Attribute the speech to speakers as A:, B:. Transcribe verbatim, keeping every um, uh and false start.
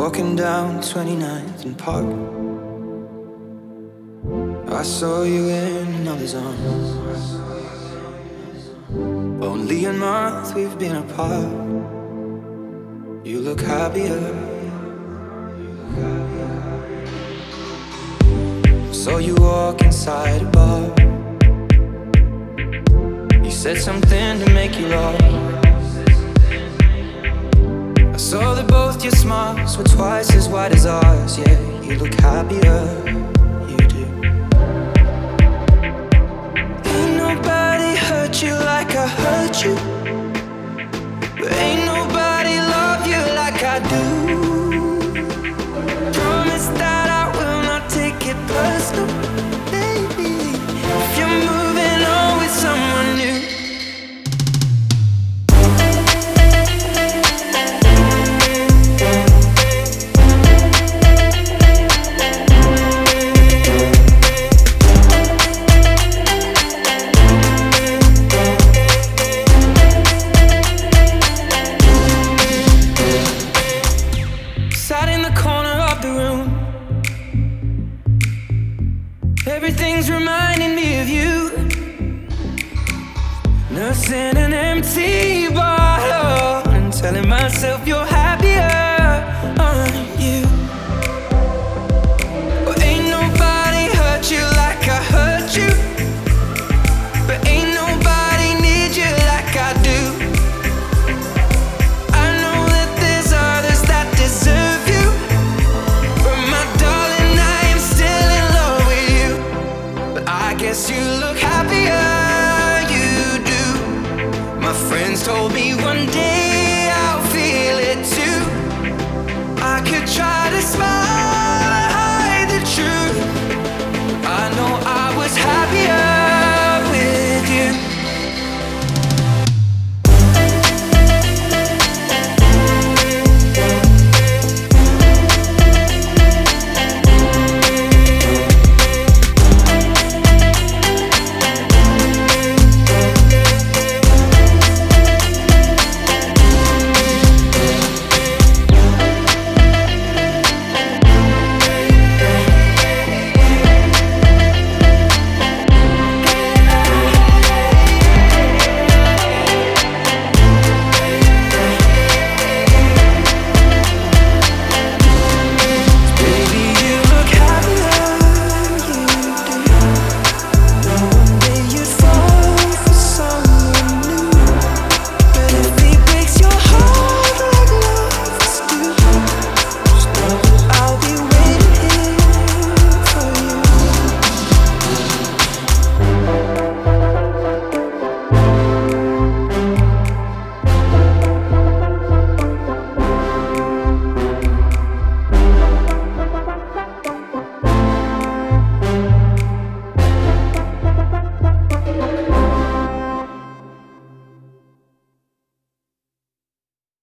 A: Walking down twenty-ninth and Park, I saw you in another's arms. Only a month we've been apart. You look happier. Saw you walk inside a bar. You said something to make you laugh. I saw that both your smiles were twice as wide as ours. Yeah, you look happier, you do. Ain't nobody hurt you like I hurt you, but ain't nobody love you like I do. Promise that I will not take it personal, baby, if you're moving on with someone new. Everything's reminding me of you, nursing an empty bottle and telling myself you're happier, aren't you? Well, ain't nobody hurt you like I hurt you, but ain't nobody need you like I do. I know that there's others that deserve you, but my darling, I am still in love with you. I guess you look happier, you do. My friends told me one day I'll feel it too. I could try to smile